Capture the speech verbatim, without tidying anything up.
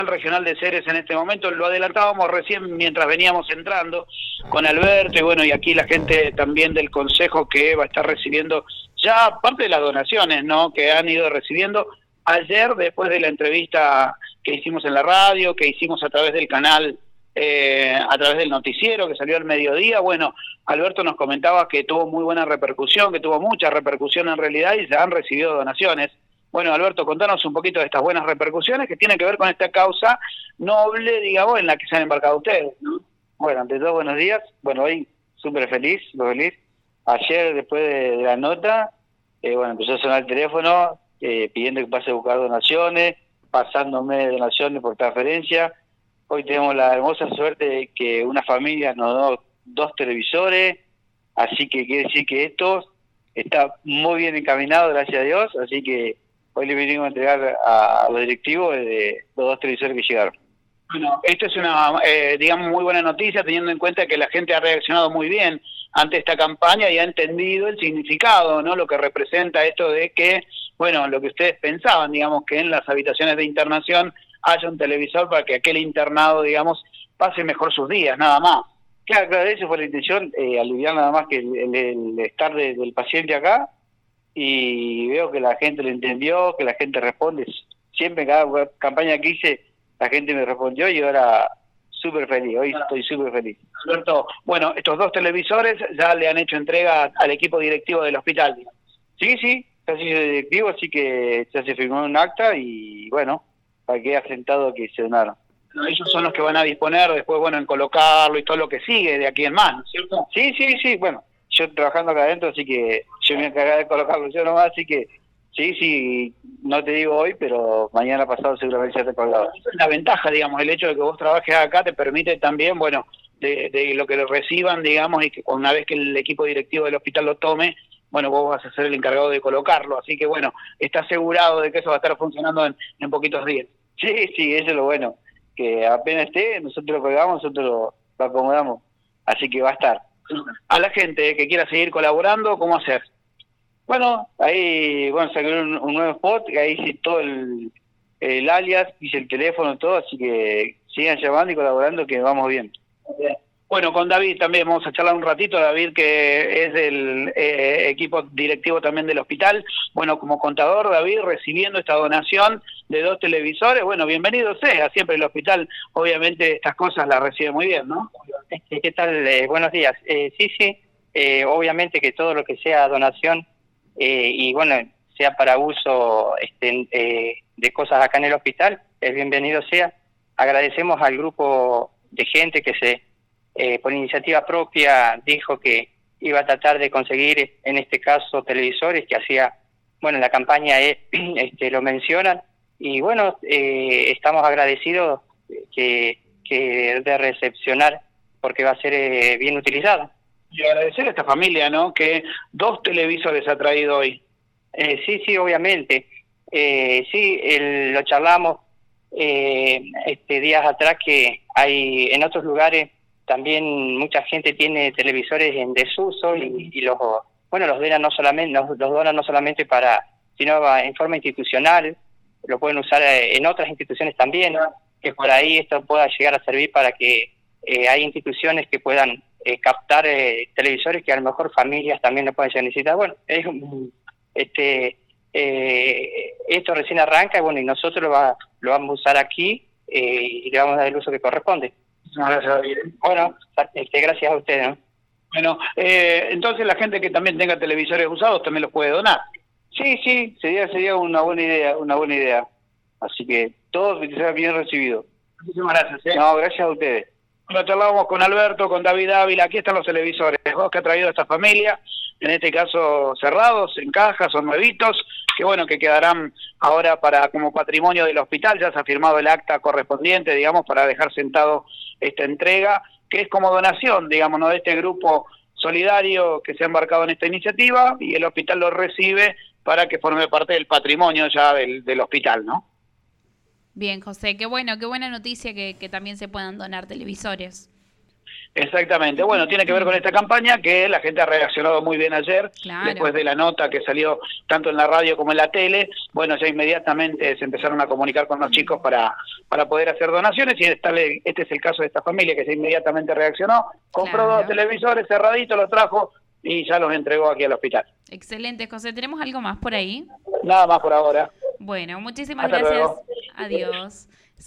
regional de Ceres en este momento, lo adelantábamos recién mientras veníamos entrando con Alberto y bueno, y aquí la gente también del consejo que va a estar recibiendo ya parte de las donaciones, ¿no?, que han ido recibiendo ayer después de la entrevista que hicimos en la radio, que hicimos a través del canal, eh, a través del noticiero que salió al mediodía. Bueno, Alberto nos comentaba que tuvo muy buena repercusión, que tuvo mucha repercusión en realidad y se han recibido donaciones. Bueno, Alberto, contanos un poquito de estas buenas repercusiones que tienen que ver con esta causa noble, digamos, en la que se han embarcado ustedes, ¿no? Bueno, ante todo, buenos días. Bueno, hoy súper feliz, lo feliz. Ayer, después de, de la nota, eh, bueno, empezó a sonar el teléfono eh, pidiendo que pase a buscar donaciones, pasándome donaciones por transferencia. Hoy tenemos la hermosa suerte de que una familia nos dio dos televisores, así que quiere decir que esto está muy bien encaminado, gracias a Dios, así que hoy le vinimos a entregar a, a los directivos de los dos televisores que llegaron. Bueno, esto es una, eh, digamos, muy buena noticia, teniendo en cuenta que la gente ha reaccionado muy bien ante esta campaña y ha entendido el significado, ¿no?, lo que representa esto de que, bueno, lo que ustedes pensaban, digamos, que en las habitaciones de internación haya un televisor para que aquel internado, digamos, pase mejor sus días, nada más. Claro, claro, eso fue la intención, eh, aliviar nada más que el, el, el estar de, del paciente acá, y veo que la gente lo entendió, que la gente responde. Siempre en cada campaña que hice, la gente me respondió y ahora súper feliz, hoy bueno, estoy súper feliz. Alberto, bueno, estos dos televisores ya le han hecho entrega al equipo directivo del hospital, digamos. Sí, sí, ya se hizo directivo, así que ya se firmó un acta y bueno, para que haya sentado que se donaron. Bueno, ellos son los que van a disponer después, bueno, en colocarlo y todo lo que sigue de aquí en más, ¿no es cierto? Sí, sí, sí, bueno, yo trabajando acá adentro, así que yo me encargaré de colocarlo yo nomás, así que sí, sí, no te digo hoy, pero mañana pasado seguramente ya te he colgado. La ventaja, digamos, el hecho de que vos trabajes acá te permite también, bueno, de, de lo que lo reciban, digamos, y que una vez que el equipo directivo del hospital lo tome, bueno, vos vas a ser el encargado de colocarlo, así que bueno, está asegurado de que eso va a estar funcionando en, en poquitos días. Sí, sí, eso es lo bueno, que apenas esté, nosotros lo colgamos, nosotros lo, lo acomodamos, así que va a estar. A la gente que quiera seguir colaborando, ¿cómo hacer? Bueno, ahí, bueno, saqué un, un nuevo spot, ahí hice todo el, el alias, hice el teléfono, todo, así que sigan llamando y colaborando que vamos bien. Bien. Bueno, con David también vamos a charlar un ratito, David que es del eh, equipo directivo también del hospital. Bueno, como contador, David, recibiendo esta donación de dos televisores, bueno, bienvenido sea, siempre el hospital, obviamente estas cosas las recibe muy bien, ¿no? ¿Qué tal? Eh, buenos días. Eh, sí, sí, eh, obviamente que todo lo que sea donación eh, y bueno, sea para uso este, eh, de cosas acá en el hospital, es bienvenido sea. Agradecemos al grupo de gente que se Eh, por iniciativa propia dijo que iba a tratar de conseguir, en este caso, televisores, que hacía, bueno, en la campaña eh, este, lo mencionan, y bueno, eh, estamos agradecidos que, que de recepcionar, porque va a ser eh, bien utilizado. Y agradecer a esta familia, ¿no?, que dos televisores ha traído hoy. Eh, sí, sí, obviamente. Eh, sí, el, lo charlamos eh, este, días atrás, que hay en otros lugares también mucha gente tiene televisores en desuso y, y los bueno los donan no solamente los, los donan no solamente para, sino en forma institucional, lo pueden usar en otras instituciones también, que por ahí esto pueda llegar a servir para que eh, hay instituciones que puedan eh, captar eh, televisores que a lo mejor familias también lo pueden necesitar. Bueno, es, este eh, esto recién arranca y bueno, y nosotros lo, va, lo vamos a usar aquí eh, y le vamos a dar el uso que corresponde. Gracias, David. Bueno, este, gracias a ustedes, ¿no? Bueno, eh, entonces la gente que también tenga televisores usados también los puede donar. Sí, sí, sería sería una buena idea, una buena idea. Así que todo que sea bien recibido. Muchísimas gracias. ¿eh? No, gracias a ustedes. Bueno, charlábamos con Alberto, con David Ávila. Aquí están los televisores, dos que ha traído esta familia, en este caso cerrados, en cajas, son nuevitos, que bueno, que quedarán ahora para como patrimonio del hospital. Ya se ha firmado el acta correspondiente, digamos, para dejar sentado esta entrega, que es como donación, digamos, ¿no?, de este grupo solidario que se ha embarcado en esta iniciativa, y el hospital lo recibe para que forme parte del patrimonio ya del, del hospital, ¿no? Bien, José, qué bueno, qué buena noticia que, que también se puedan donar televisores. Exactamente. Bueno, tiene que ver con esta campaña que la gente ha reaccionado muy bien ayer, Claro. después de la nota que salió tanto en la radio como en la tele. Bueno, ya inmediatamente se empezaron a comunicar con los chicos para, para poder hacer donaciones y esta, este es el caso de esta familia que ya inmediatamente reaccionó, compró Claro. dos televisores cerraditos, los trajo y ya los entregó aquí al hospital. Excelente, José. ¿Tenemos algo más por ahí? Nada más por ahora. Bueno, muchísimas Hasta gracias. luego. Adiós.